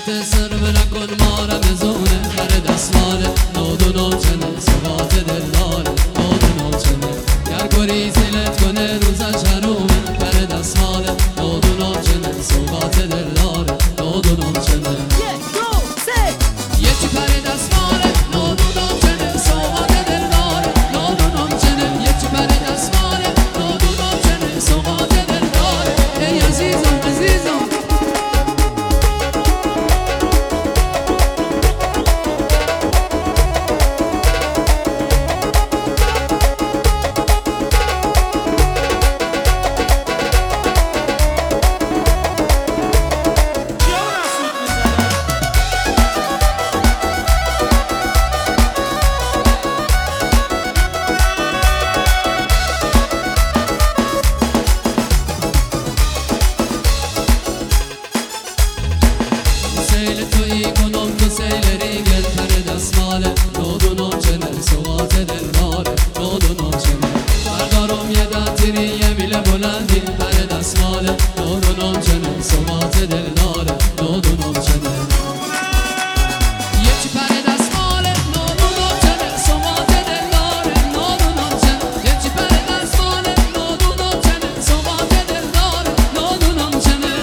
دلت سر نکن مارم زونه در دستمال نودونو چنه ثبات دلدار نودونو چنه گر گری زیلت کنه روزش حرومه در دستمال نودونو چنه ثبات دلدار نودونو چنه یه چی پر دستمال نودونو چنه ثبات دلدار نودونو چنه یه چی پر دستمال نودونو چنه ثبات دلدار ای عزیزم عزیزم سیل تویی کنم تو سیلری گل پر دستماله نودونو چنه ثبات دلداره نودونو چنه بردارم یه دتیری یه میله بلندی پر دستماله نودونو چنه ثبات دلداره نودونو چنه یه چی پر دستماله نودونو چنه ثبات دلداره نودونو چنه یه چی پر دستماله نودونو چنه ثبات دلداره نودونو چنه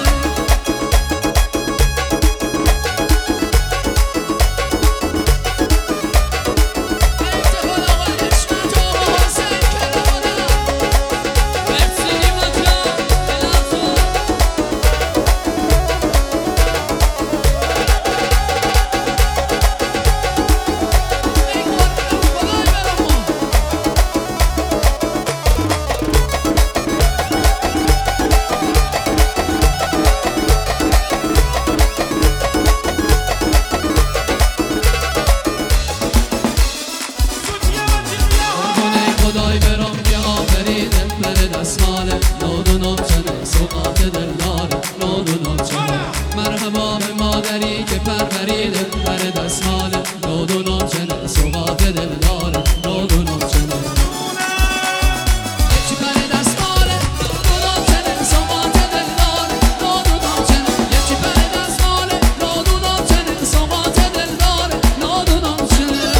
خدای برام که آفریده پر دستماله نودونو چنه ثبات دلداره نودونو چنه مرحبا به مادری که پروریده پر دستماله نودونو چنه ثبات دلداره نودونو چنه یه چی پر دستماله نودونو چنه ثبات دلداره نودونو چنه یه چی پر دستماله نودونو چنه ثبات دلداره نودونو چنه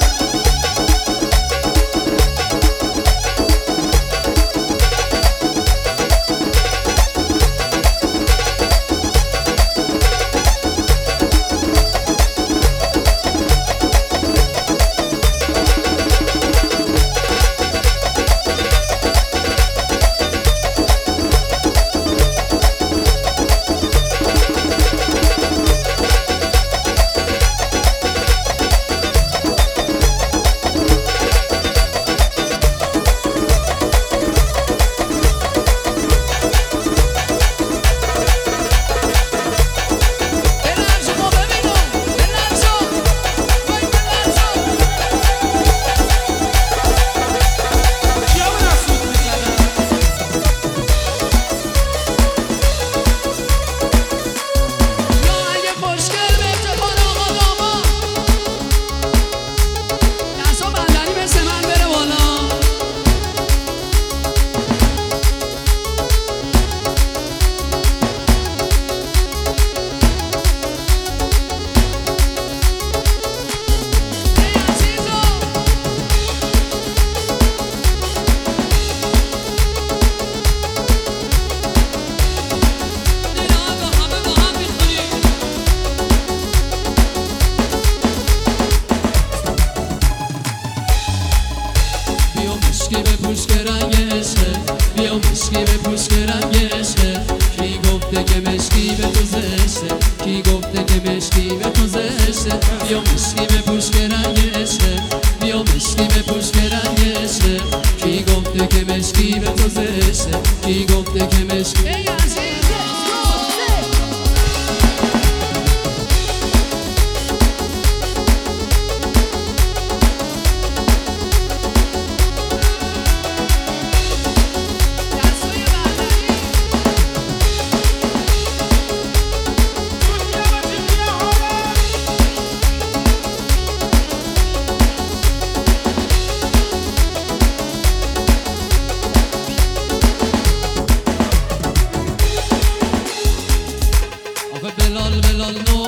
مشکی به پوش که رنگ عشقه بیا مشکی به پوش که رنگ عشقه کی گفته که مشکی به تو زشته کی گفته که مشکی به تو زشته بیا مشکی به پوش که رنگ عشقه بیا مشکی به پوش که رنگ عشقه کی گفته که مشکی به تو زشته کی گفته که مشکی ای عزیز بلال بلال نو